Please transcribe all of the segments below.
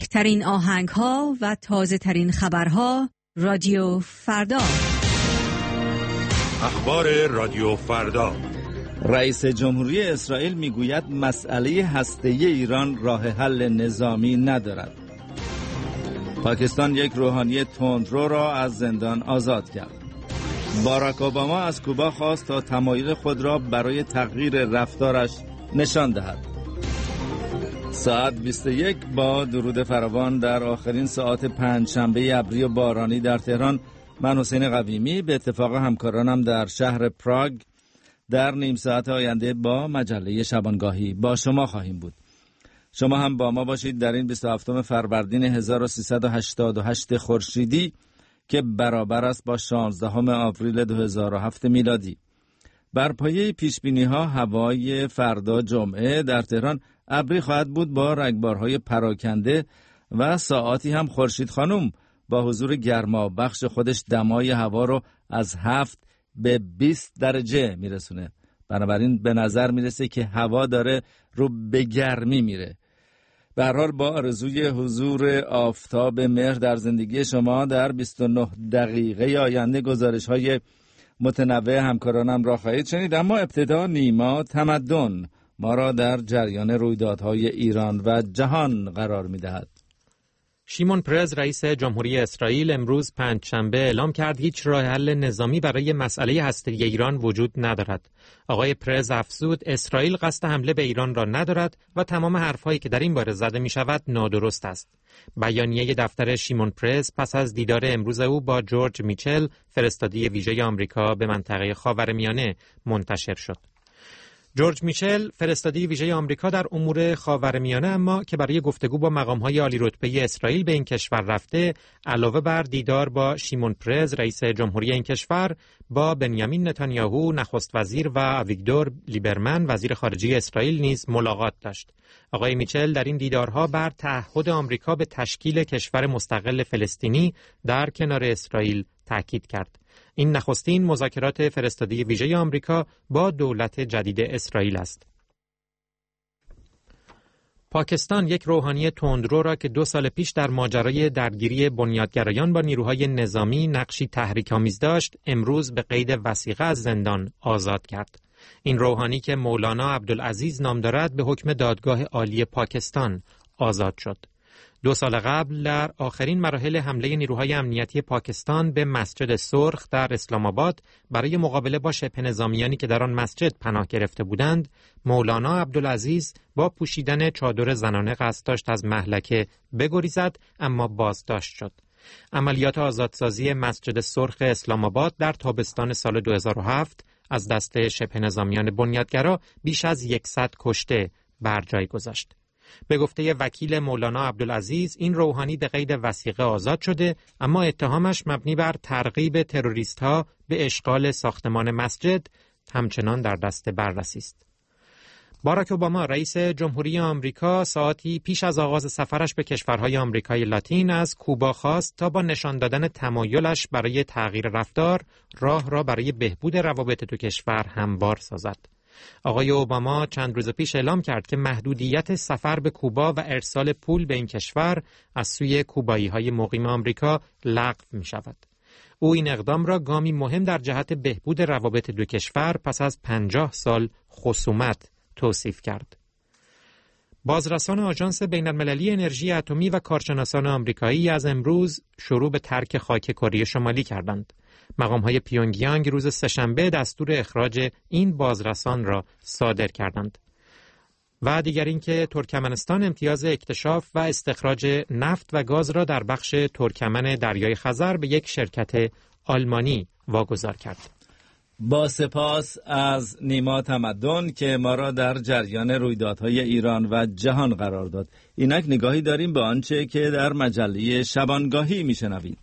بهترین آهنگ‌ها و تازه‌ترین خبرها رادیو فردا. اخبار رادیو فردا. رئیس جمهوری اسرائیل میگوید مسئله هسته‌ای ایران راه حل نظامی ندارد. پاکستان یک روحانی تندرو را از زندان آزاد کرد. باراک اوباما از کوبا خواست تا تمایل خود را برای تغییر رفتارش نشان دهد. ساعت 21 با درود فراوان در آخرین ساعت پنجشنبه ابری و بارانی در تهران. من حسین قویمی به اتفاق همکارانم در شهر پراگ در نیم ساعت آینده با مجله شبانگاهی با شما خواهیم بود. شما هم با ما باشید در این 27 فروردین 1388 خورشیدی که برابر است با 16 آوریل 2007 میلادی. بر پایه پیشبینی‌ها هوای فردا جمعه در تهران ابری خواهد بود با رگبارهای پراکنده و ساعاتی هم خورشید خانم با حضور گرما بخش خودش دمای هوا رو از 7 به 20 درجه میرسونه. بنابراین به نظر میرسه که هوا داره رو به گرمی میره. به هر حال با آرزوی حضور آفتاب مهر در زندگی شما در 29 دقیقه آینده گزارش‌های متنوع همکارانم را خواهید شنید. اما ابتدا نیما تمدن ما را در جریان رویدادهای ایران و جهان قرار می‌دهد. شیمون پرز رئیس جمهوری اسرائیل امروز پنجشنبه اعلام کرد هیچ راه حل نظامی برای مسئله هسته‌ای ایران وجود ندارد. آقای پرز افزود اسرائیل قصد حمله به ایران را ندارد و تمام حرف‌هایی که در این باره زده می‌شود نادرست است. بیانیه دفتر شیمون پرز پس از دیدار امروز او با جورج میچل فرستاده ویژه آمریکا به منطقه خاورمیانه منتشر شد. جورج میچل فرستاده ویژه آمریکا در امور خاورمیانه اما که برای گفتگو با مقام‌های عالی رتبه اسرائیل به این کشور رفته، علاوه بر دیدار با شیمون پرز رئیس جمهوری این کشور، با بنیامین نتانیاهو نخست وزیر و آویگدور لیبرمن وزیر خارجه اسرائیل نیز ملاقات داشت. آقای میچل در این دیدارها بر تعهد آمریکا به تشکیل کشور مستقل فلسطینی در کنار اسرائیل تاکید کرد. این نخستین مذاکرات فرستاده ویژه آمریکا با دولت جدید اسرائیل است. پاکستان یک روحانی تندرو را که 2 سال پیش در ماجرای درگیری بنیادگرایان با نیروهای نظامی نقشی تحریک‌آمیز داشت، امروز به قید وثیقه از زندان آزاد کرد. این روحانی که مولانا عبدالعزیز نام دارد به حکم دادگاه عالی پاکستان آزاد شد. 2 سال قبل در آخرین مراحل حمله نیروهای امنیتی پاکستان به مسجد سرخ در اسلام آباد برای مقابله با شبه نظامیانی که در آن مسجد پناه گرفته بودند، مولانا عبدالعزیز با پوشیدن چادر زنانه قصد داشت از مهلکه بگریزد اما بازداشت شد. عملیات آزادسازی مسجد سرخ اسلام آباد در تابستان سال 2007 از دست شبه نظامیان بنیادگرا بیش از 100 کشته بر جای گذاشت. به گفته وکیل مولانا عبدالعزیز این روحانی به قید وثیقه آزاد شده اما اتهامش مبنی بر ترغیب تروریست‌ها به اشغال ساختمان مسجد همچنان در دست بررسی است. باراک اوباما رئیس جمهوری آمریکا ساعتی پیش از آغاز سفرش به کشورهای آمریکای لاتین از کوبا خواست تا با نشان دادن تمایلش برای تغییر رفتار راه را برای بهبود روابط دو کشور هموار سازد. آقای اوباما چند روز پیش اعلام کرد که محدودیت سفر به کوبا و ارسال پول به این کشور از سوی کوبایی‌های مقیم آمریکا لغو می‌شود. او این اقدام را گامی مهم در جهت بهبود روابط دو کشور پس از 50 سال خصومت توصیف کرد. بازرسان آژانس بین‌المللی انرژی اتمی و کارشناسان آمریکایی از امروز شروع به ترک خاک کره شمالی کردند. مقام‌های پیونگیانگ روز سه‌شنبه دستور اخراج این بازرسان را صادر کردند. و دیگر اینکه ترکمنستان امتیاز اکتشاف و استخراج نفت و گاز را در بخش ترکمن دریای خزر به یک شرکت آلمانی واگذار کرد. با سپاس از نیما تمدن که ما را در جریان رویدادهای ایران و جهان قرار داد. اینک نگاهی داریم به آنچه که در مجله شبانگاهی میشنوید.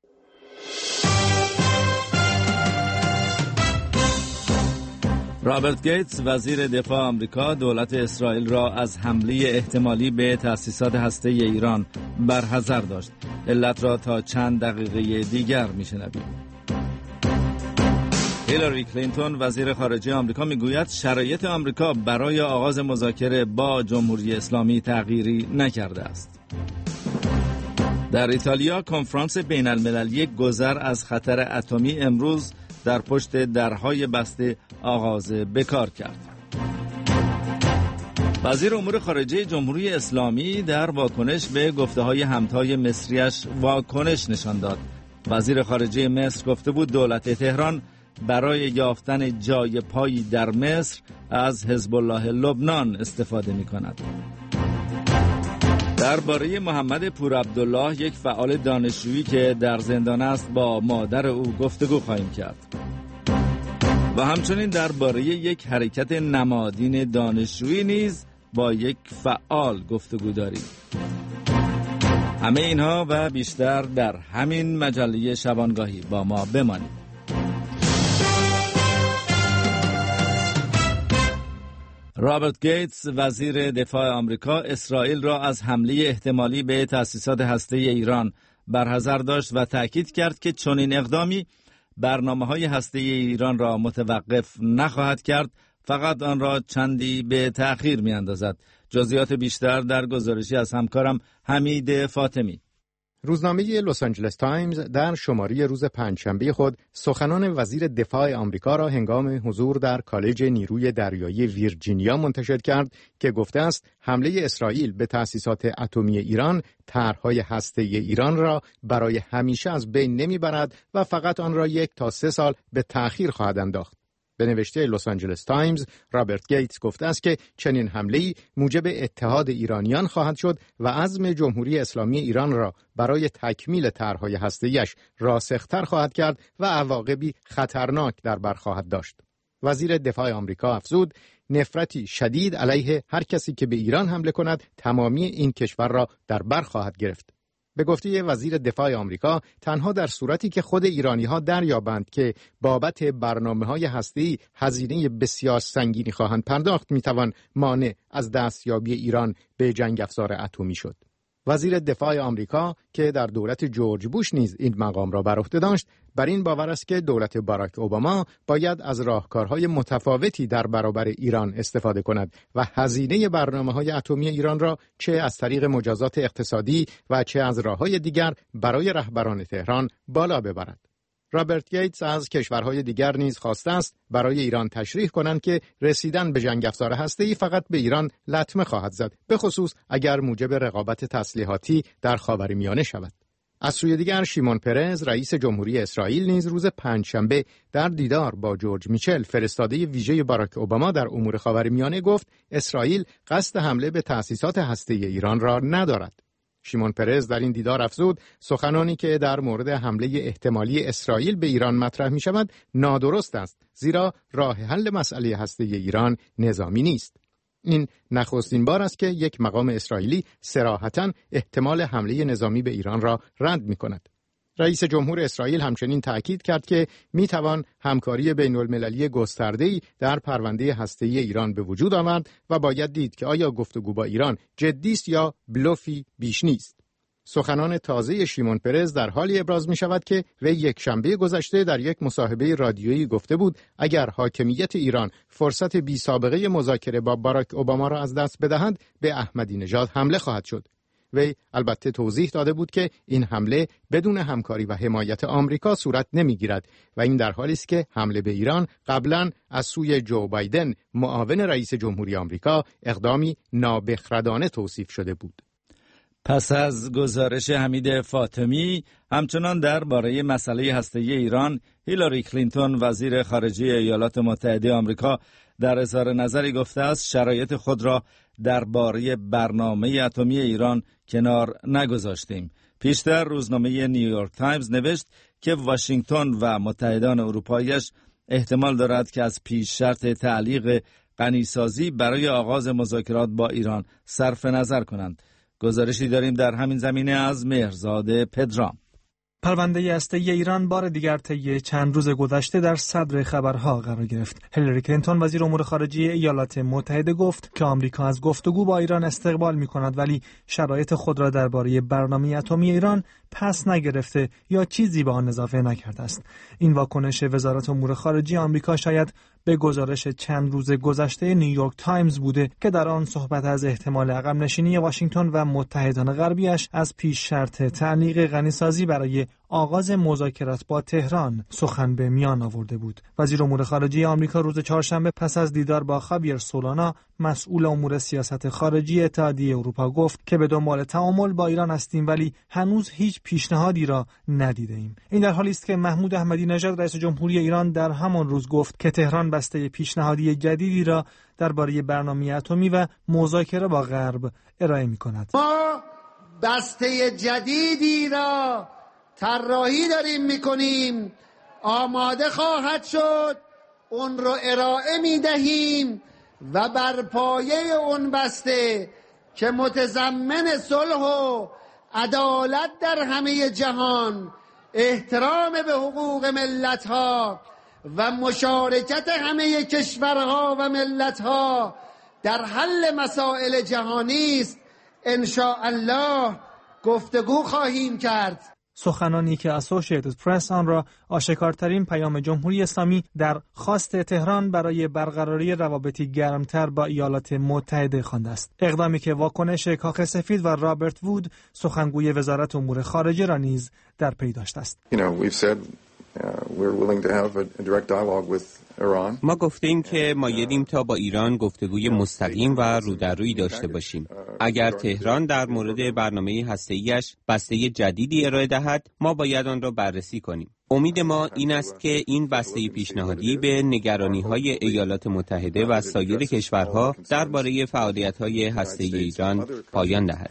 رابرت گیتس وزیر دفاع آمریکا دولت اسرائیل را از حمله احتمالی به تأسیسات هسته‌ای ایران برحذر داشت. علت را تا چند دقیقه دیگر میشنوید. هیلاری کلینتون وزیر خارجه آمریکا میگوید شرایط آمریکا برای آغاز مذاکره با جمهوری اسلامی تغییری نکرده است. در ایتالیا کنفرانس بین المللی گذر از خطر اتمی امروز در پشت درهای بسته آغاز به کار کرد. وزیر امور خارجه جمهوری اسلامی در واکنش به گفته‌های همتای مصریش واکنش نشان داد. وزیر خارجه مصر گفته بود دولت تهران برای یافتن جای پایی در مصر از حزب الله لبنان استفاده می‌کند. درباره محمد پورعبدالله، یک فعال دانشجویی که در زندان است، با مادر او گفتگو خواهیم کرد. و همچنین درباره یک حرکت نمادین دانشجویی نیز با یک فعال گفتگو داریم. همه اینها و بیشتر در همین مجله شبانگاهی با ما بمانید. رابرت گیتس وزیر دفاع آمریکا اسرائیل را از حمله احتمالی به تأسیسات هسته ایران برحذر داشت و تأکید کرد که چنین اقدامی برنامه‌های هسته ایران را متوقف نخواهد کرد، فقط آن را چندی به تأخیر می‌اندازد. جزئیات بیشتر در گزارشی از همکارم حمید فاطمی. روزنامه لس آنجلس تایمز در شماره روز پنجشنبه خود سخنان وزیر دفاع آمریکا را هنگام حضور در کالج نیروی دریایی ویرجینیا منتشر کرد که گفته است حمله اسرائیل به تأسیسات اتمی ایران طرح‌های هسته‌ای ایران را برای همیشه از بین نمیبرد و فقط آن را 1 تا 3 سال به تأخیر خواهد انداخت. به نوشته لس آنجلس تایمز، رابرت گیتس گفته است که چنین حمله‌ای موجب اتحاد ایرانیان خواهد شد و عزم جمهوری اسلامی ایران را برای تکمیل طرح‌های هسته‌ایش راسختر خواهد کرد و عواقبی خطرناک در بر خواهد داشت. وزیر دفاع آمریکا افزود نفرتی شدید علیه هر کسی که به ایران حمله کند تمامی این کشور را در بر خواهد گرفت. به گفته وزیر دفاع آمریکا، تنها در صورتی که خود ایرانی‌ها دریابند که بابت برنامه‌های هسته‌ای هزینه بسیار سنگینی خواهند پرداخت، می‌توان مانع از دستیابی ایران به جنگ افزار اتمی شد. وزیر دفاع آمریکا که در دولت جورج بوش نیز این مقام را بر عهده داشت، بر این باور است که دولت باراک اوباما باید از راهکارهای متفاوتی در برابر ایران استفاده کند و هزینه برنامه‌های اتمی ایران را چه از طریق مجازات اقتصادی و چه از راه‌های دیگر برای رهبران تهران بالا ببرد. رابرت گیتس از کشورهای دیگر نیز خواسته است برای ایران تشریح کنند که رسیدن به جنگ افزار هسته‌ای فقط به ایران لطمه خواهد زد، به خصوص اگر موجب رقابت تسلیحاتی در خاورمیانه شود. از سوی دیگر شیمون پرز رئیس جمهوری اسرائیل نیز روز پنجشنبه در دیدار با جورج میچل فرستاده ویژه باراک اوباما در امور خاورمیانه گفت اسرائیل قصد حمله به تأسیسات هسته‌ای ایران را ندارد. شیمون پرز در این دیدار افزود سخنانی که در مورد حمله احتمالی اسرائیل به ایران مطرح می شود نادرست است، زیرا راه حل مسئله هسته‌ای ایران نظامی نیست. این نخستین بار است که یک مقام اسرائیلی صراحتاً احتمال حمله نظامی به ایران را رد می کند. رئیس جمهور اسرائیل همچنین تأکید کرد که می توان همکاری بین‌المللی گسترده‌ای در پرونده هسته‌ای ایران به وجود آورد و باید دید که آیا گفتگو با ایران جدی است یا بلوفی بیش نیست. سخنان تازه شیمون پرز در حالی ابراز می شود که وی یک شنبه گذشته در یک مصاحبه رادیویی گفته بود اگر حاکمیت ایران فرصت بی سابقه مذاکره با باراک اوباما را از دست بدهد به احمدی نژاد حمله خواهد شد. وی البته توضیح داده بود که این حمله بدون همکاری و حمایت آمریکا صورت نمیگیرد و این در حالی است که حمله به ایران قبلا از سوی جو بایدن معاون رئیس جمهوری آمریکا اقدامی نابخردانه توصیف شده بود. پس از گزارش حمید فاطمی، همچنان درباره مسئله هسته‌ای ایران، هیلاری کلینتون وزیر خارجه ایالات متحده آمریکا در اظهار نظری گفته است شرایط خود را درباره برنامه اتمی ایران کنار نگذاشتیم. پیشتر روزنامه نیویورک تایمز نوشت که واشنگتن و متحدان اروپایی‌اش احتمال دارد که از پیش شرط تعلیق غنیسازی برای آغاز مذاکرات با ایران صرف نظر کنند. گزارشی داریم در همین زمینه از مهرزاد پدرام. پرونده هسته‌ای ایران بار دیگر طی چند روز گذشته در صدر خبرها قرار گرفت. هیلاری کلینتون وزیر امور خارجه ایالات متحده گفت که آمریکا از گفتگو با ایران استقبال می‌کند ولی شرایط خود را درباره برنامه اتمی ایران پس نگرفته یا چیزی به آن اضافه نکرده است. این واکنش وزارت امور خارجه آمریکا شاید به گزارش چند روز گذشته نیویورک تایمز بوده که در آن صحبت از احتمال عقب نشینی واشنگتن و متحدان غربیش از پیش شرط تعلیق غنیسازی برای آغاز مذاکرات با تهران سخن به میان آورده بود. وزیر امور خارجه آمریکا روز چهارشنبه پس از دیدار با خاویر سولانا مسئول امور سیاست خارجی اتحادیه اروپا گفت که به دنبال تعامل با ایران هستیم ولی هنوز هیچ پیشنهادی را ندیدیم. این در حالی است که محمود احمدی نژاد رئیس جمهوری ایران در همان روز گفت که تهران بسته پیشنهادی جدیدی را درباره برنامه اتمی و مذاکره با غرب ارائه می‌کند. ما بسته جدیدی را طراحی داریم می‌کنیم، آماده خواهد شد، اون رو ارائه می‌دهیم و بر پایه اون بسته که متضمن صلح و عدالت در همه جهان، احترام به حقوق ملت‌ها و مشارکت همه کشورها و ملت‌ها در حل مسائل جهانی است، ان شاء الله گفتگو خواهیم کرد. سخنانی که اسوسییتد پرس آن را آشکارترین پیام جمهوری اسلامی در خواست تهران برای برقراری روابطی گرمتر با ایالات متحده خوانده است. اقدامی که واکنش کاخ سفید و رابرت وود سخنگوی وزارت امور خارجه را نیز در پی داشته است. ما گفتیم که مایلیم تا با ایران گفتگوی مستقیم و رو در روی داشته باشیم. اگر تهران در مورد برنامه هسته‌ایش بسته جدیدی ارائه دهد، ما باید آن را بررسی کنیم. امید ما این است که این بسته پیشنهادی به نگرانی‌های ایالات متحده و سایر کشورها درباره فعالیت‌های هسته‌ای ایران پایان دهد.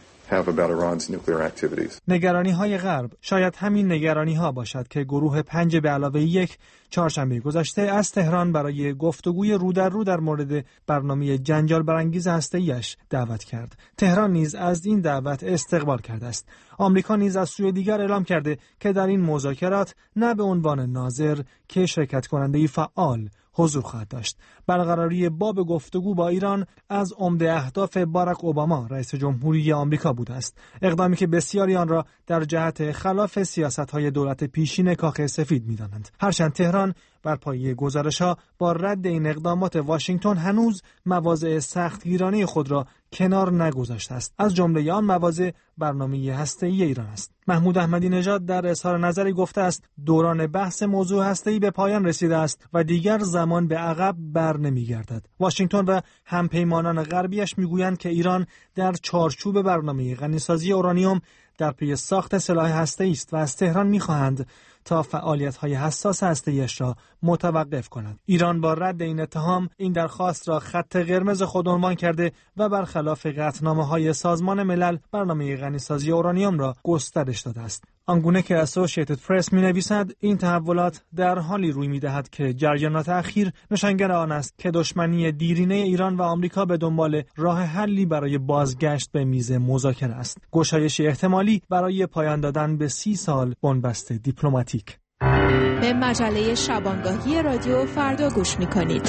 نگرانی‌های غرب شاید همین نگرانی‌ها باشد که گروه 5+1 چهارشنبه گذشته از تهران برای گفتگوی رو در رو در مورد برنامه جنجال برانگیز هسته‌ایش دعوت کرد. تهران نیز از این دعوت استقبال کرده است. آمریکا نیز از سوی دیگر اعلام کرده که در این مذاکرات نه به عنوان ناظر که شرکت کننده‌ای فعال حضور خواهد داشت. برقراری باب گفتگو با ایران از عمده اهداف باراک اوباما رئیس جمهوری آمریکا بوده است. اقدامی که بسیاری آن را در جهت خلاف سیاست‌های دولت پیشین کاخ سفید می‌دانند. هرچند تهران بر پایه گزارش‌ها با رد این اقدامات واشنگتن هنوز مواضع سختگیرانه خود را کنار نگذاشته است. از جمله آن مواضع برنامه هسته‌ای ایران است. محمود احمدی نژاد در اظهار نظری گفته است دوران بحث موضوع هسته‌ای به پایان رسیده است و دیگر زمان به عقب بر نمی‌گردد. واشنگتن و همپیمانان غربیش می‌گویند که ایران در چارچوب برنامه غنیسازی اورانیوم در پی ساخت سلاح هسته‌ای است و از تهران می‌خواهند تا فعالیت‌های حساس هسته‌ایش را متوقف کند. ایران با رد این اتهام این درخواست را خط قرمز خود عنوان کرده و برخلاف قطعنامه‌های سازمان ملل برنامه غنیسازی اورانیوم را گسترش داده است. آنگونه که اسوسییتد پرس می‌نویسد این تحولات در حالی روی می‌دهد که جریانات اخیر نشانگر آن است که دشمنی دیرینه ایران و آمریکا به دنبال راه حلی برای بازگشت به میز مذاکره است. گشایشی احتمالی برای پایان دادن به 30 سال بنبست دیپلماتیک. به مجله شبانگاهی رادیو فردا گوش می‌کنید.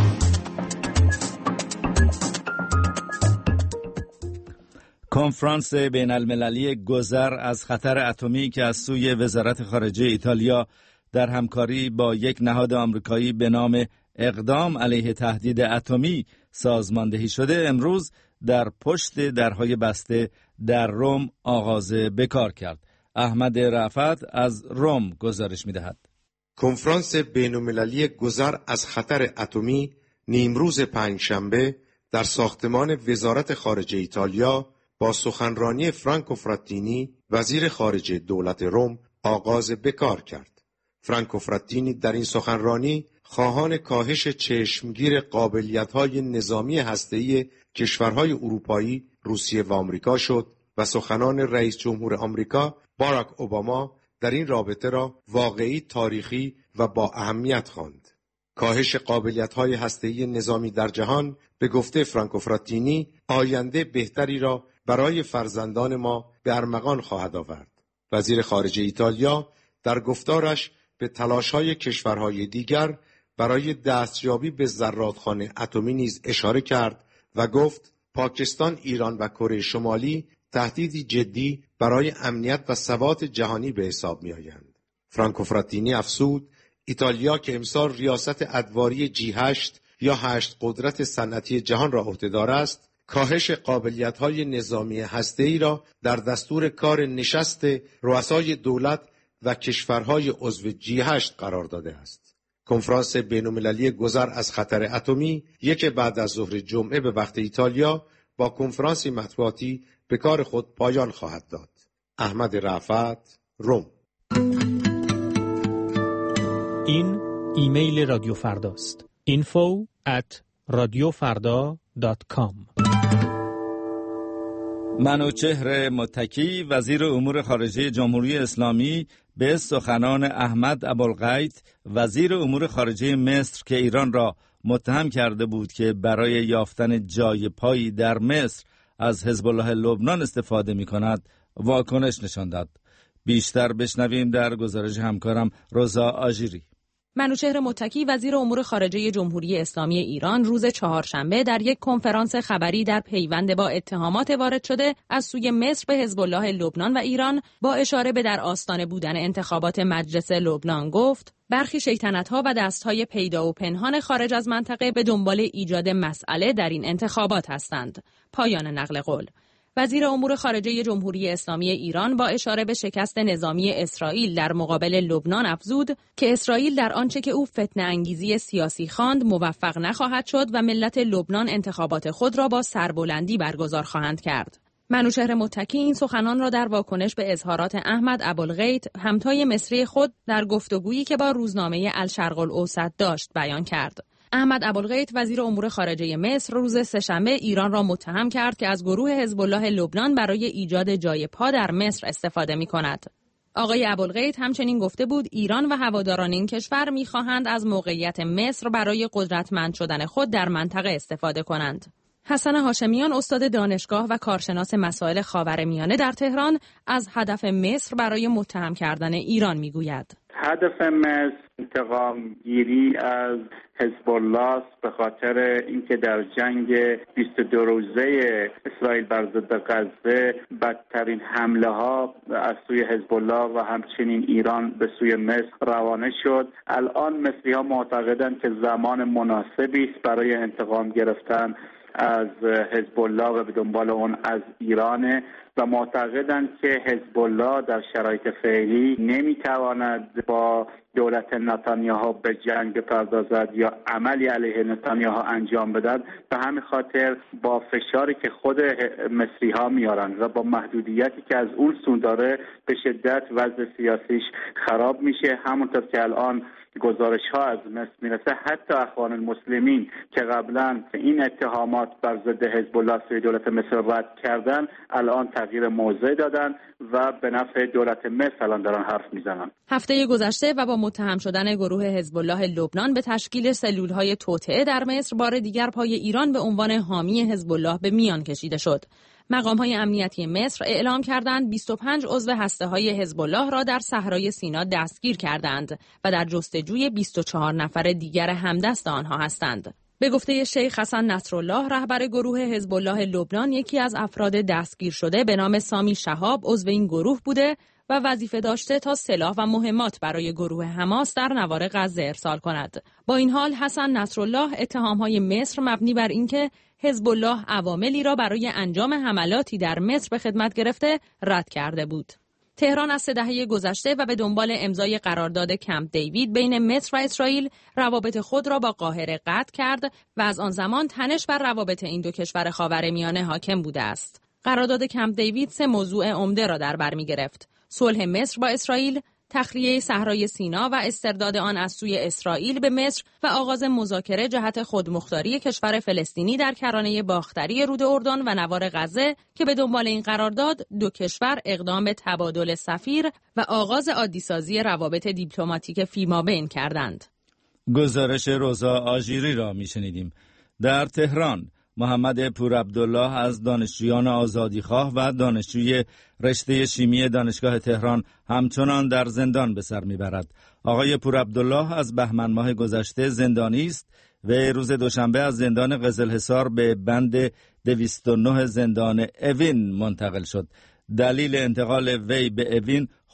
کنفرانس بین المللی گذر از خطر اتمی که از سوی وزارت خارجه ایتالیا در همکاری با یک نهاد آمریکایی به نام اقدام علیه تهدید اتمی سازماندهی شده امروز در پشت درهای بسته در روم آغاز به کار کرد. احمد رفعت از روم گزارش می‌دهد. کنفرانس بین‌المللی گذر از خطر اتمی نیمروز پنجشنبه در ساختمان وزارت خارجه ایتالیا با سخنرانی فرانکو فراتینی وزیر خارجه دولت روم آغاز به کار کرد. فرانکو فراتینی در این سخنرانی خواهان کاهش چشمگیر قابلیت‌های نظامی هسته‌ای کشورهای اروپایی، روسیه و آمریکا شد و سخنان رئیس جمهور آمریکا باراک اوباما در این رابطه را واقعی، تاریخی و با اهمیت خواند. کاهش قابلیت‌های هسته‌ای نظامی در جهان به گفته فرانکو فراتینی آینده بهتری را برای فرزندان ما به ارمغان خواهد آورد. وزیر خارجه ایتالیا در گفتارش به تلاش‌های کشورهای دیگر برای دستیابی به زرادخانه اتمی نیز اشاره کرد و گفت پاکستان، ایران و کره شمالی تهدیدی جدی برای امنیت و ثبات جهانی به حساب می‌آیند. فرانکو فراتینی افزود ایتالیا که امسال ریاست ادواری G8 یا 8 قدرت صنعتی جهان را عهده‌دار است، کاهش قابلیت‌های نظامی هسته‌ای را در دستور کار نشست رؤسای دولت و کشورهای عضو G8 قرار داده است. کنفرانس بین‌المللی گذر از خطر اتمی یک بعد از ظهر جمعه به وقت ایتالیا با کنفرانسی مطبوعاتی به کار خود پایان خواهد داد. احمد رفعت، روم. این ایمیل رادیو فرداست. info@radiofarda.com. منوچهر متکی وزیر امور خارجه جمهوری اسلامی به سخنان احمد ابوالغیث وزیر امور خارجه مصر که ایران را متهم کرده بود که برای یافتن جای پایی در مصر از حزب الله لبنان استفاده می کند واکنش نشان داد. بیشتر بشنویم در گزارش همکارم روزا آژیری. منوچهر متکی وزیر امور خارجه جمهوری اسلامی ایران روز چهارشنبه در یک کنفرانس خبری در پیوند با اتهامات وارد شده از سوی مصر به حزب الله لبنان و ایران با اشاره به در آستانه بودن انتخابات مجلس لبنان گفت: برخی شیطنت‌ها و دست‌های پیدا و پنهان خارج از منطقه به دنبال ایجاد مسئله در این انتخابات هستند. پایان نقل قول. وزیر امور خارجه جمهوری اسلامی ایران با اشاره به شکست نظامی اسرائیل در مقابل لبنان افزود که اسرائیل در آنچه که او فتنه انگیزی سیاسی خواند موفق نخواهد شد و ملت لبنان انتخابات خود را با سربلندی برگزار خواهند کرد. منوچهر متکی این سخنان را در واکنش به اظهارات احمد ابوالغیث همتای مصری خود در گفتگویی که با روزنامه الشرق الاوسط داشت بیان کرد. احمد ابوالغیث وزیر امور خارجه مصر روز سه‌شنبه ایران را متهم کرد که از گروه حزب الله لبنان برای ایجاد جای پا در مصر استفاده می‌کند. آقای ابوالغیث همچنین گفته بود ایران و هواداران این کشور می‌خواهند از موقعیت مصر برای قدرتمند شدن خود در منطقه استفاده کنند. حسن هاشمیان استاد دانشگاه و کارشناس مسائل خاورمیانه در تهران از هدف مصر برای متهم کردن ایران می‌گوید. هدف مصر انتقام گیری از حزب الله است به خاطر اینکه در جنگ 22 روزه اسرائیل بر ضد غزه بدترین حمله ها از سوی حزب الله و همچنین ایران به سوی مصر روانه شد. الان مصری ها معتقدند که زمان مناسبی است برای انتقام گرفتن از حزب الله و به دنبال اون از ایران و معتقدند که حزب الله در شرایط فعلی نمیتواند با دولت نتانیاهو به جنگ بپردازد یا عملی علیه نتانیاهو انجام بدهد. به همین خاطر با فشاری که خود مصری ها میارن و با محدودیتی که از اون سو داره به شدت وضع سیاسیش خراب میشه. همونطور که الان گزارش ها از مصر میرسه حتی اخوان المسلمین که قبلا این اتهامات بر ضد حزب الله سوی دولت مصر رد کردن الان تغییر موضع دادن و به نفع دولت مصر الان دارن حرف میزنن. هفته گذشته و با متهم شدن گروه حزب الله لبنان به تشکیل سلول‌های توطئه در مصر بار دیگر پای ایران به عنوان حامی حزب الله به میان کشیده شد. مقام‌های امنیتی مصر اعلام کردند 25 عضو هسته‌های حزب الله را در صحرای سینا دستگیر کردند و در جستجوی 24 نفر دیگر همدست آنها هستند. به گفته شیخ حسن نصرالله رهبر گروه حزب الله لبنان یکی از افراد دستگیر شده به نام سامی شهاب عضو این گروه بوده و وظیفه داشته تا سلاح و مهمات برای گروه حماس در نوار غزه ارسال کند. با این حال حسن نصرالله اتهام‌های مصر مبنی بر اینکه حزب الله عواملی را برای انجام حملاتی در مصر به خدمت گرفته رد کرده بود. تهران از 3 دهه گذشته و به دنبال امضای قرارداد کمپ دیوید بین مصر و اسرائیل روابط خود را با قاهره قطع کرد و از آن زمان تنش بر روابط این دو کشور خاورمیانه حاکم بوده است. قرارداد کمپ دیوید 3 موضوع عمده را در بر می‌گرفت: صلح مصر با اسرائیل، تخلیه صحرای سینا و استرداد آن از سوی اسرائیل به مصر و آغاز مذاکره جهت خودمختاری کشور فلسطینی در کرانه باختری رود اردن و نوار غزه که به دنبال این قرارداد دو کشور اقدام به تبادل سفیر و آغاز عادیسازی روابط دیپلماتیک فیمابین کردند. گزارش روزا آژیری را میشنیدیم. در تهران محمد پورعبدالله از دانشجویان آزادیخواه و دانشجوی رشته شیمی دانشگاه تهران همچنان در زندان به سر میبرد. آقای پورعبدالله از بهمن ماه گذشته زندانی است و روز دوشنبه از زندان قزلحصار به بند 209 زندان اوین منتقل شد. دلیل انتقال وی به اوین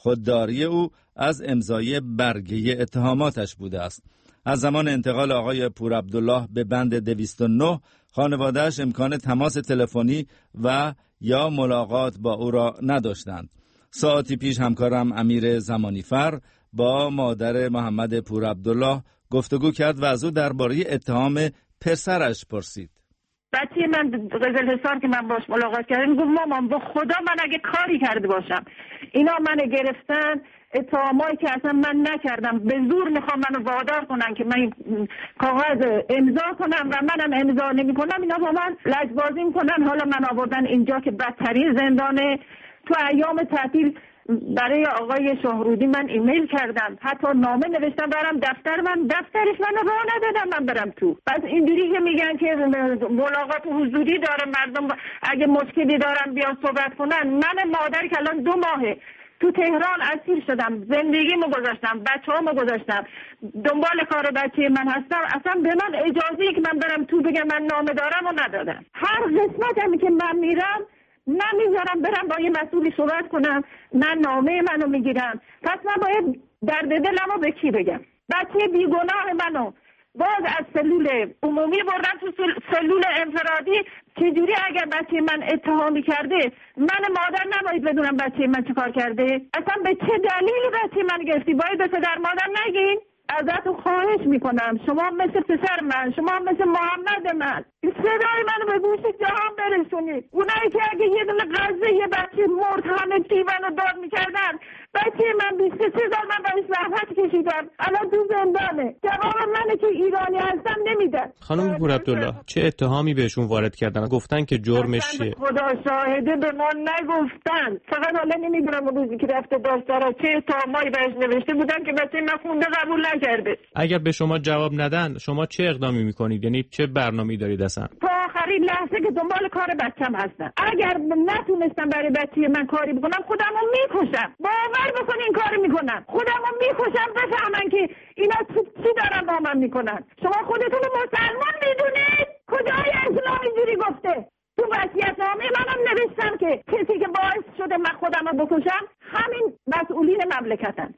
خودداری او از امضای برگه اتهاماتش بوده است. از زمان انتقال آقای پورعبدالله به بند 209 خانواده‌اش امکان تماس تلفنی و یا ملاقات با او را نداشتند. ساعتی پیش همکارم امیر زمانیفر با مادر محمد پورعبدالله گفتگو کرد و از او درباره اتهام پسرش پرسید. بچه من قزلستان که من باش ملاقات کردم گفت مامان با خدا من اگه کاری کرده باشم اینا منو گرفتن، اتهامایی که اصلا من نکردم، به زور میخوام منو وادار کنن که من کاغذ امضا کنم و منم امضا نمیکنم. اینا با من لجبازی میکنن. حالا من آوردن اینجا که بدترین زندانه. تو ایام تعطیل برای آقای شاهرودی من ایمیل کردم، حتی نامه نوشتم برام دفتر من، دفترش منو راه ندادم من برم تو. پس اینجوری که میگن که ملاقات حضوری داره، مردم اگه مشکلی دارن بیان صحبت کنن. من مادری که الان 2 ماهه تو تهران اسیر شدم، زندگیمو گذاشتم، بچه‌هامو گذاشتم، دنبال کار بچه من هستم، اصلا به من اجازه‌ای که من برم تو بگم من نامه دارم و ندادم. هر قسمتی که من میرم نمیذارم برم با یه مسئولی صحبت کنم، من نامه منو میگیرم. پس من باید درد دلمو به کی بگم؟ بچه بیگناه منو باز از سلول عمومی بردن تو سلول انفرادی. چجوری اگر بچه من اتهامی کرده من مادر نباید بدونم بچه من چه کار کرده؟ اصلا به چه دلیلی بچه من گرفتی؟ باید به پدر مادر نگین؟ ازتون خواهش میکنم شما مثل پسر من، شما مثل محمد من، صدای منو به گوش جهان برسونید. اونایی که اگه یه دونه غزه یه بچه مرد همه دیوان رو داد میکردن، بچه من 23 سال من باید زحمت کشیدم، الان تو زندانه. جواب منه که ایرانی هستم نمیدن. خانم پورعبدالله چه اتهامی بهشون وارد کردن؟ گفتن که جرمش چیه؟ خدا شاهده به ما نگفتن. فقط حالا نمیدونم اون روزی که رفته دادسرا چه اتهامایی بهش نوشته بودن که بچه من خونده قبول نکرده. اگر به شما جواب ندن شما چه اقدامی میکنید؟ یعنی چه برنامه‌ای دارید اصلا؟ تا آخرین لحظه که دنبال کار بچم هستم. اگر نتونستم برای بچه من کاری بکنم خودمو میکشم. باور بکن این کارو میکنم. خودمو میکشم بفهمن که اینا چی دارن با من میکنن. شما خودتون مسلمان میدونید؟ کجای اسلام اینجوری گفته؟ تو وصیت‌نامه منم نوشتم که کسی که باعث شده من خودمو بکشم همین مسئولین مملکتن.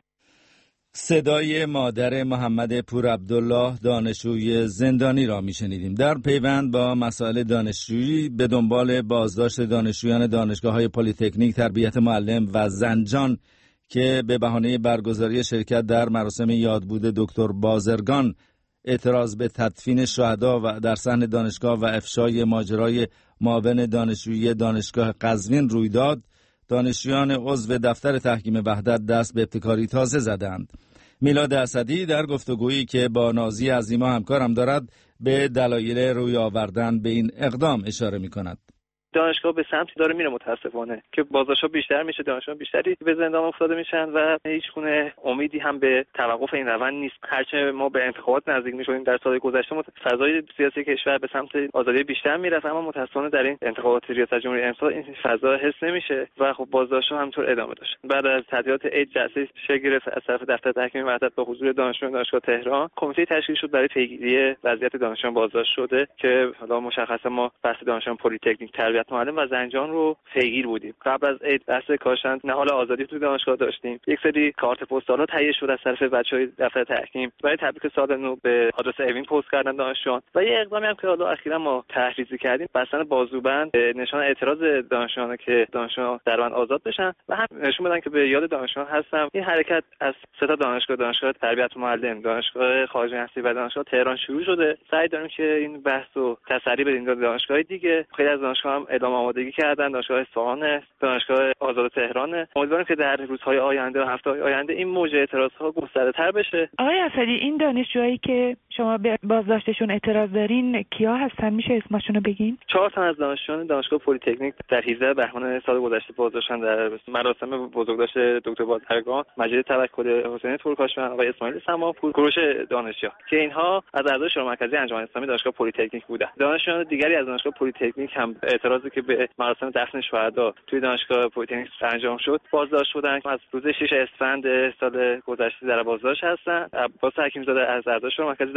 صدای مادر محمد پورعبدالله دانشجوی زندانی را میشنیدیم. در پیوند با مسائل دانشجویی به دنبال بازداشت دانشجویان دانشگاه‌های پلی‌تکنیک، تربیت معلم و زنجان که به بهانه برگزاری شرکت در مراسم یادبود دکتر بازرگان اعتراض به تدفین شهدا و در صحن دانشگاه و افشای ماجرای معاون دانشجویی دانشگاه قزوین روی داد، دانشجویان عضو دفتر تحکیم وحدت دست به ابتکاری تازه زدند. میلاد اسدی در گفتگویی که با نازی عظیما همکارم دارد به دلایل روی آوردن به این اقدام اشاره می‌کند. دانشگاه به سمتی داره میره متاسفانه که بازداشت‌ها بیشتر میشه، دانشجویان بیشتری به زندان افتاده میشن و هیچ گونه امیدی هم به توقف این روند نیست. هرچند ما به انتخابات نزدیک میشیم در سال گذشته فضای سیاسی کشور به سمت آزادی بیشتر میرفت، اما متاسفانه در این انتخابات ریاست جمهوری امسال این فضا حس نمیشه و خب بازداشت‌ها همینطور ادامه داشت. بعد از تعطیلات عید جلسه شکل گرفت از طرف دفتر تحکیم وحدت با حضور دانشجویان دانشگاه تهران. کمیته تشکیل شد برای پیگیری وضعیت دانشجویان بازداشت شده که حالا مشخصه ما بحث دانشجویان پلی‌تکنیک، تربیت معلم و زنجان رو پیگیر بودیم. قبل از عید بحث کارشناس نهال آزادی تو دانشگاه داشتیم. یک سری کارت پستالا تهیه شد از طرف بچهای دفتر تحکیم برای تبریک سال نو به آدرس اوین پست کردن دانشجویان و یه اقدامی هم که حالا اخیراً ما تحریزی کردیم، بستن بازوبند نشان اعتراض دانشجویان که دانشجویان در بند آزاد بشن و هم نشون بدن که به یاد دانشجویان هستم. این حرکت از سه تا دانشگاه تربیت معلم، دانشگاه خواجه نصیری و دانشگاه تهران شروع شده. سعی داریم که این بحث رو تسری بدیم به دانشگاه دیگه. خیلی از دانشگاه هم اعلام آمادگی کردن، دانشگاه اصفهان، دانشگاه آزاد تهران. امیدواریم که در روزهای آینده و هفته‌های آینده این موج اعتراض‌ها گسترده‌تر بشه. آقای اسدی، این دانشجوهایی که شما به بازداشتشون اعتراض دارین کیا هستن؟ میشه اسمشون رو بگین؟ 4 تا از دانشجویان دانشگاه پلی‌تکنیک در 18 بهمن سال گذشته بازداشتن در مراسم بزرگداشت دکتر بازرگان، مجید توکلی، حسین ترکاشفن، آقای اسماعیل سماپور، کوروش دانشجو که اینها از اعضای شورای مرکزی انجمن اسلامی دانشگاه پلی‌تکنیک بودند. دانشجویان دیگری از دانشگاه پلی‌تکنیک هم اعتراضی که به مراسم دفن شهدا توی دانشگاه پلی‌تکنیک انجام شد بازداشت شدن. از روز 6 اسفند سال گذشته در بازداشت هستن. عباس حکیم‌زاده از اعضای شورای مرکزی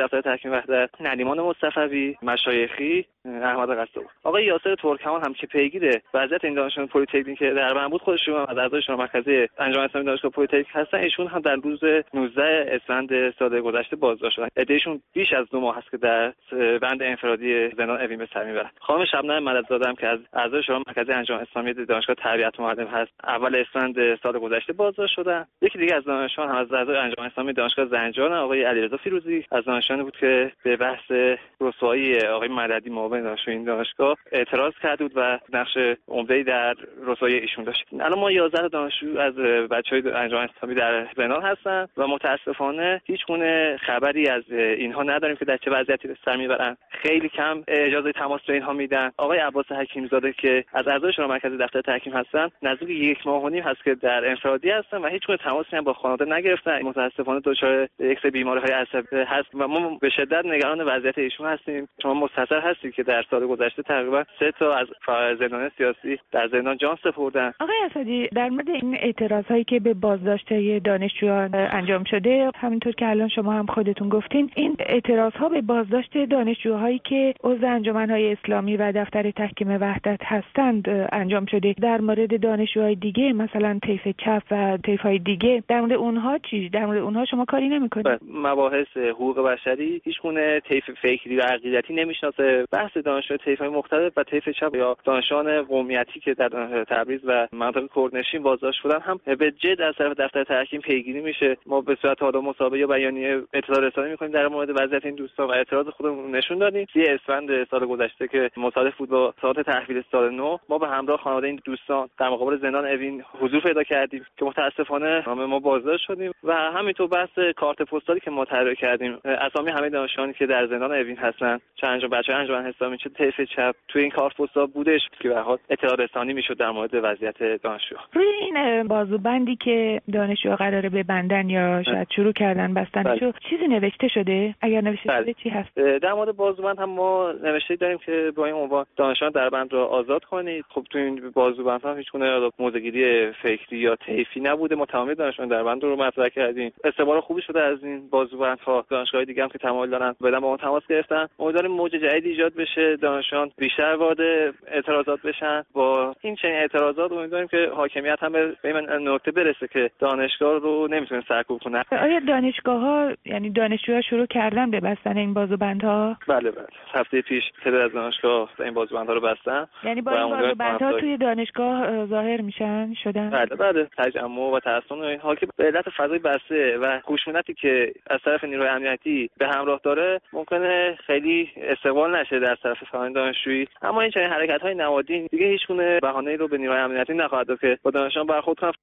دفتر تحکیم وحدت، نریمان مصطفی، مشایخی، احمد قصاب. آقای یاسر ترکمان هم که پیگیر وضعیت این دانشجویان پلی‌تکنیک دربند بود، خودشون از اعضای شورای مرکزی انجمن اسلامی دانشگاه پلی‌تکنیک هستن. ایشون هم در روز 19 اسفند سال گذشته بازداشت شدن. عده‌شون بیش از 2 ماه است که در بند انفرادی زندان اوین به سر میبرن. خانم شبنم مددزاده هم که از اعضای شورای مرکزی انجمن اسلامی دانشگاه تربیت معلم هست، اول اسفند سال گذشته بازداشت شدن. یکی دیگه از دانشجویان هم از اعضای انجمن اسلامی دانشگاه زنجان، آقای علیرضا فیروزی، از دانشجویانی بود که به بحث رسوایی آقای مددی معاون دانشجوی این دانشگاه اعتراض کرده بود و نقش عمده‌ای در رسوایی ایشون داشت. الان ما 11 دانشجو از بچهای انجمن اسلامی در زندان هستن و متاسفانه هیچ گونه خبری از اینها نداریم که در چه وضعیتی به سر میبرن. خیلی کم اجازه تماس به اینها میدن. آقای عباس حکیم‌زاده که از اعضای شورای مرکزی دفتر تحکیم هستن، نزدیک 1 ماه و نیم هست که در انفرادی هستن و هیچ گونه تماسی هم با خانواده نگرفتن. متاسفانه دچار یک سری بیماری‌های عصبی هست و ما به شدت نگران وضعیت ایشون هستیم. شما مستحضر هستید که در سال گذشته تقریبا 3 تا از زندانیان سیاسی در زندان جان سپردن. آقای اسدی، در مورد این اعتراضایی که به بازداشت دانشجویان انجام شده، همینطور که الان شما هم خودتون گفتین، این اعتراضها به بازداشت دانشجوهایی که عضو انجمن‌های اسلامی و دفتر تحکیم وحدت هستند انجام شده. در مورد دانشجوهای دیگه، مثلا طیف چپ و طیف‌های دیگه، در مورد اونها چی؟ در مورد اونها شما کاری نمی‌کنید؟ مباحث حقوق بشری هیچ گونه طیف فکری و عقیدتی نمی‌شناسه. بحث دانشجوی طیف‌های مختلف و طیف چپ یا دانشجویان قومیتی که در تبریز و مناطق کردنشین بازداشت شدن هم به جد از طرف دفتر تحکیم پیگیری میشه. ما به صورت حالا مصاحبه یا بیانیه اطلاع رسانی می‌کنیم در مورد وضعیت این دوستان و اعتراض خودمون نشون دادیم. 30 اسفند سال گذشته که مصادف بود با ساعت تحویل سال نو، ما به همراه خانواده این دوستان در مقابل زندان اوین حضور پیدا کردیم که متاسفانه ما بازداشت شدیم و همینطور بحث کارت پستالی که ما طراحی کردیم، اسامی همه دانشجویانی که در زندان اوین هستن، چه بچه‌های انجمن اسلامی چه طیف چپ، توی این کارت پستال بودش که به حال اطلاع رسانی میشد در مورد وضعیت دانشجو. روی این بازوبندی که دانشجو قراره ببندن یا شاید شروع کردن بستنشو، چیزی نوشته شده؟ اگر نوشته شده چی هست؟ در مورد بازوبند هم ما نوشته داریم که با این عنوان دانشجویان در بند را آزاد کنید. خب تو این بازوبند هم هیچ گونه موضع‌گیری فکری یا طیفی نبوده. ما تمام دانشجویان در بند رو مطرح کردیم. استقبال خوبی شده از این بازوبندها. دانشگاه‌های دیگه هم که تمایل دارن بعداً با ما تماس گرفتن. امیدواریم موج جدیدی ایجاد بشه، دانشجویان بیشتر وارد اعتراضات بشن. با این چنین اعتراضات امیدواریم که حاکمیت هم به این نکته برسه که دانشگاه رو نمیتونه سرکوب کنه. آیا دانشگاه‌ها، یعنی دانشجوها شروع کردن به بستن این بازوبندها؟ بله. هفته پیش تعداد از دانشگاه این بازوبندها رو بستن. یعنی با این بازوبندها توی دانشگاه ظاهر میشن شدن؟ بله. تجمع و تحصن و اینها که به علت فضای بسته و خشونتی که از طرف نیروی امنیتی به همراه داره ممکنه خیلی استقبال نشه در طرف فعالان دانشجویی، اما این چنین حرکت‌های نمادین دیگه هیچ گونه بهانه‌ای رو به نیروی امنیتی نخواهد داد که با دانشجویان برخورد کنه.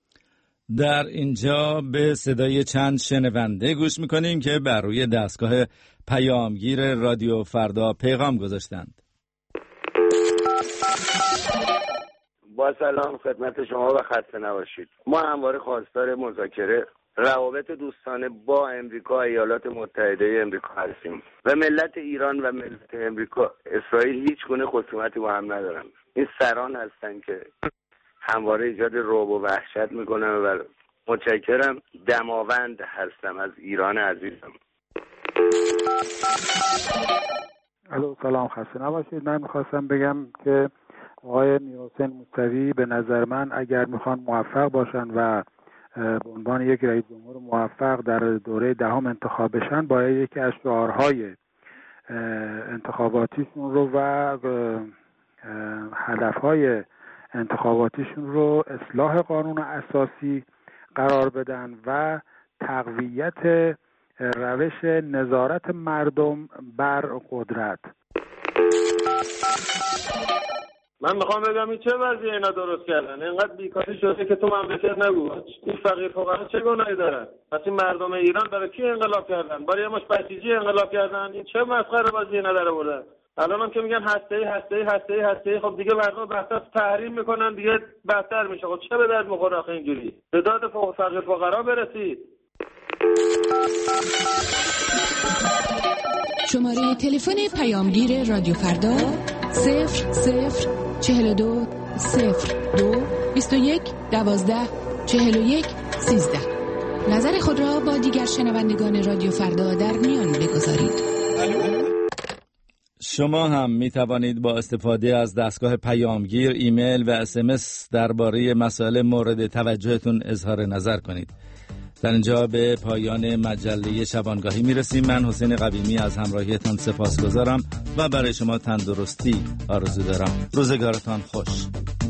در اینجا به صدای چند شنونده گوش میکنیم که بر روی دستگاه پیامگیر رادیو فردا پیغام گذاشتند. با سلام خدمت شما و خسته نباشید. ما همواره خواستار مذاکره روابط دوستانه با امریکا و ایالات متحده امریکا هستیم و ملت ایران و ملت امریکا اسرائیل هیچ گونه خصومتی با هم ندارن. این سران هستن که همواره ایجاد رعب و وحشت میکنن و متشکرم. دماوند هستم از ایران عزیزم. الو سلام، خسته نباشید. من میخواستم بگم که آقای میرحسین موسوی به نظر من اگر میخوان موفق باشن و به عنوان یک رئیس جمهور موفق در دوره دهم انتخاب بشن، باید یکی از شعارهای انتخاباتیشون رو و هدفهای انتخاباتیشون رو اصلاح قانون اساسی قرار بدن و تقویت روش نظارت مردم بر قدرت. من میخوام بگم این چه وضعیه اینا درست کردن؟ اینقدر بیکاری شده که تو مملکت نگو. این فقیر فقرا چه گناهی دارن؟ پس این مردم ایران برای کی انقلاب کردن؟ برای یه مش بسیجی انقلاب کردن؟ این چه مسخره بازی اینا در آوردن؟ الان هم که میگن هسته‌ای، خب دیگه مردم بحثا تحریم میکنن، دیگه بدتر میشه. خب چه به درد میخوره آخه اینجوری؟ به داد فقیر فقرا برسید. شماره تلفن پیامگیر رادیو فردا 0042 02 21 12 41 13. نظر خود را با دیگر شنوندگان رادیو فردا در میان بگذارید. شما هم می توانید با استفاده از دستگاه پیامگیر، ایمیل و SMS درباره مسائل مورد توجهتون اظهار نظر کنید. در اینجا به پایان مجله شبانگاهی می رسیم. من حسین قویمی از همراهیتان سپاسگزارم و برای شما تندرستی آرزو دارم. روزگارتان خوش.